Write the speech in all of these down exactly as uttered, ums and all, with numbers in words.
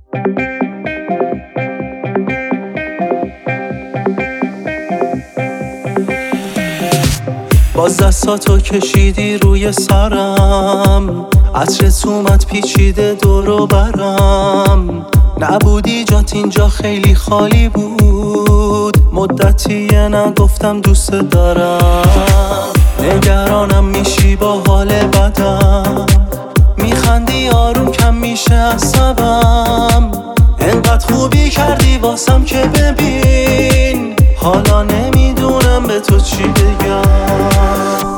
باز دستاتو کشیدی روی سرم، عطرت اومد پیچیده دور و برم. نبودی جات اینجا خیلی خالی بود، مدتیه نگفتم دوست دارم. نگرانم میشی با حال بدم، میخندی آروم کم میشه عصبم. انقدر خوبی کردی واسم که ببین، حالا نمیدونم به تو چی بگم.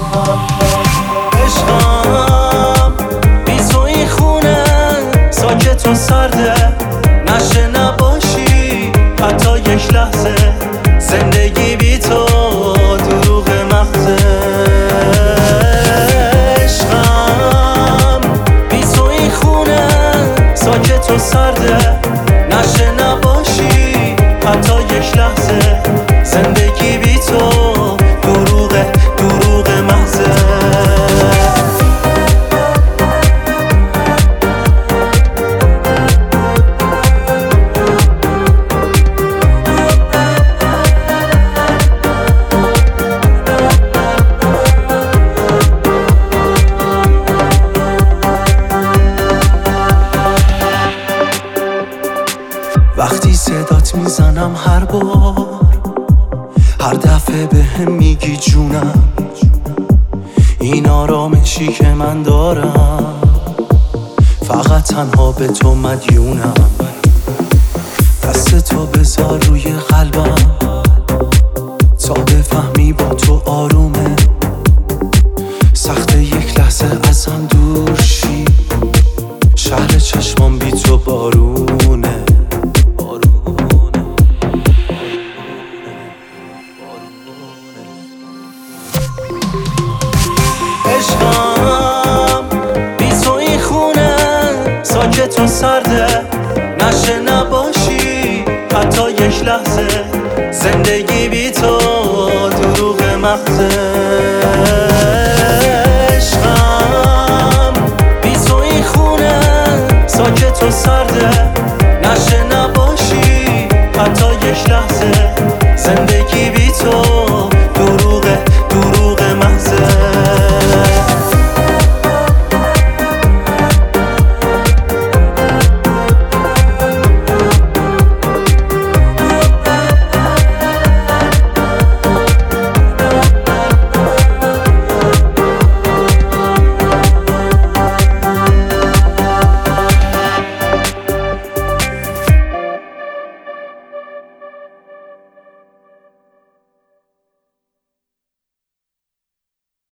عشقم بی تو این خونه ساکت و سرده، نشه نباشی حتی یک لحظه. زندگی بی تو دروغ محضه. عشقم بی تو این خونه ساکت و سرده، نشه نباشی حتی یک لحظه. زندگی بی تو دروغ دروغ محضه. وقتی صدات میزنم هر بار، هر دفعه به هم میگی جونم. این آرامشی که من دارم فقط تنها به تو مدیونم. دست تو بذار روی قلبم تا بفهمی با تو آرومه. سخت یک لحظه ازم دور شی، شهر چشمام بی تو بارونه. عشقم بی تو این خونه ساکت و سرده، نشه نباشی حتی یک لحظه. زندگی بی تو دروغ محضه. عشقم بی تو این خونه ساکت و سرده،